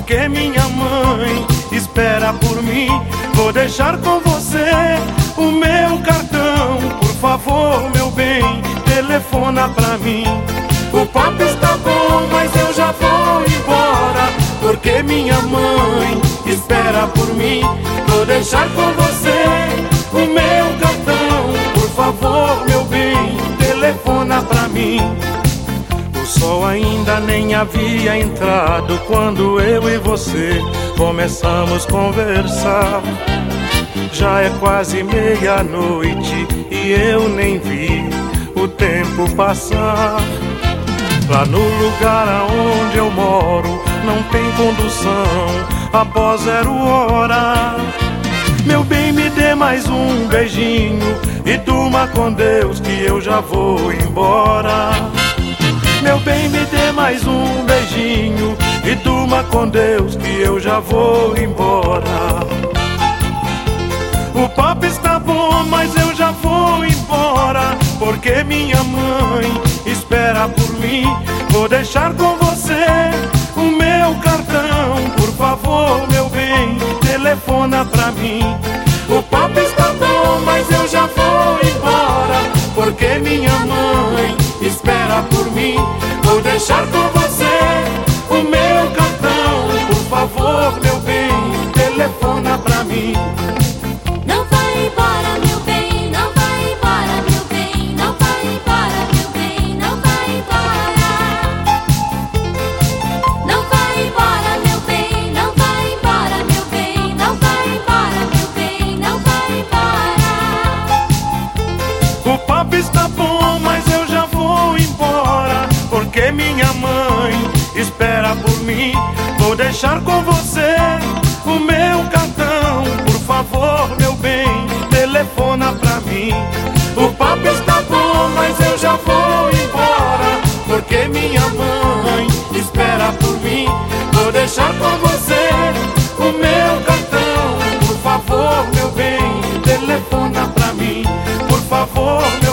porque minha mãe espera por mim. Vou deixar com você o meu cartão, por favor, meu bem, telefona pra mim. O papo está bom, mas eu já vou embora, porque minha mãe espera por mim. Vou deixar com você o meu cartão, por favor, meu bem, telefona pra mim. O sol ainda nem havia entrado quando eu e você começamos a conversar. Já é quase meia-noite e eu nem vi o tempo passar. Lá no lugar aonde eu moro não tem condução após 0 hora. Meu bem, me dê mais um beijinho e durma com Deus que eu já vou embora. Meu bem, me dê mais um beijinho e durma com Deus que eu já vou embora. O papo está bom, mas eu já vou embora, porque minha mãe espera por mim. Vou deixar com você o meu cartão, por favor, meu bem, telefona pra mim. O papo está bom, mas eu já vou embora, porque minha mãe espera por mim. Vou deixar com você o meu cartão, por favor, meu bem, telefona pra mim. Não vai embora, meu bem, não vai embora, meu bem, não vai embora, meu bem, não vai embora. Não vai embora, meu bem, não vai embora, meu bem, não vai embora, meu bem, não vai embora. O papo está bom, mas eu já vou embora, porque minha mãe espera por mim. Vou deixar com você o meu cartão, por favor, meu bem, telefona pra mim. O papo está bom, mas eu já vou embora, porque minha mãe espera por mim. Vou deixar com você o meu cartão, por favor, meu bem, telefona pra mim, por favor.